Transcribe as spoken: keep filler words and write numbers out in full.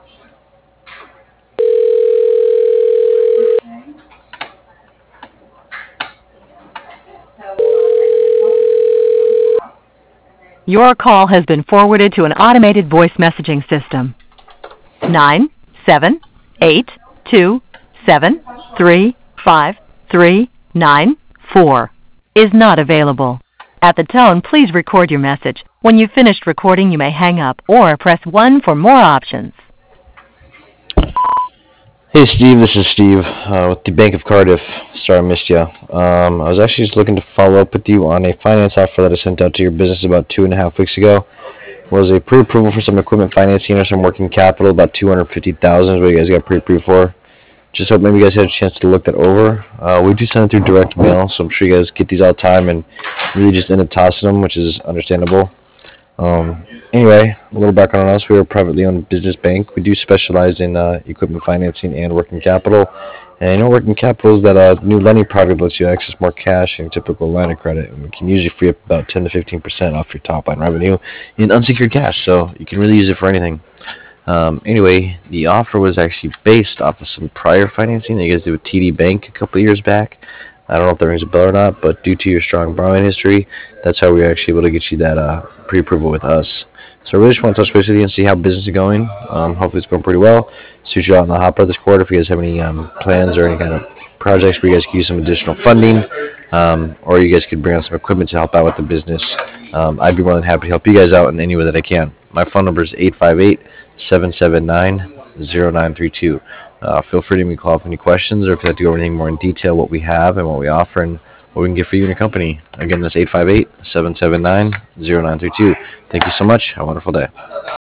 Your call has been forwarded to an automated voice messaging system. Nine seven eight two seven three five three nine four is not available. At the tone, please record your message. When you've finished recording, you may hang up or press one for more options. Hey Steve, this is Steve uh, with the Bank of Cardiff. Sorry I missed you. Um, I was actually just looking to follow up with you on a finance offer that I sent out to your business about two and a half weeks ago. It was a pre-approval for some equipment financing or some working capital, about two hundred fifty thousand dollars is what you guys got pre-approved for. Just hope maybe you guys had a chance to look that over. Uh, we do send it through direct mail, so I'm sure you guys get these all the time and really just end up tossing them, which is understandable. Um, anyway, a little background on us. We are a privately owned business bank. We do specialize in uh, equipment financing and working capital. And you know, working capital is that uh, new lending product lets you access more cash than typical line of credit. And we can usually free up about ten to fifteen percent off your top line revenue in unsecured cash. So you can really use it for anything. Um, anyway, the offer was actually based off of some prior financing that you guys did with T D Bank a couple of years back. I don't know if that rings a bell or not, but due to your strong borrowing history, that's how we were actually able to get you that uh, pre-approval with us. So I really just want to touch base with you and see how business is going. Um, hopefully it's going pretty well. Suit you out in the hopper this quarter if you guys have any um, plans or any kind of projects where you guys could use some additional funding, um, or you guys could bring on some equipment to help out with the business. Um, I'd be more than happy to help you guys out in any way that I can. My phone number is eight five eight, seven seven nine, zero nine three two. Uh, feel free to give me a call with any questions, or if you'd like to go over anything more in detail, what we have and what we offer and what we can get for you and your company. Again, that's eight five eight, seven seven nine, zero nine three two. Thank you so much. Have a wonderful day.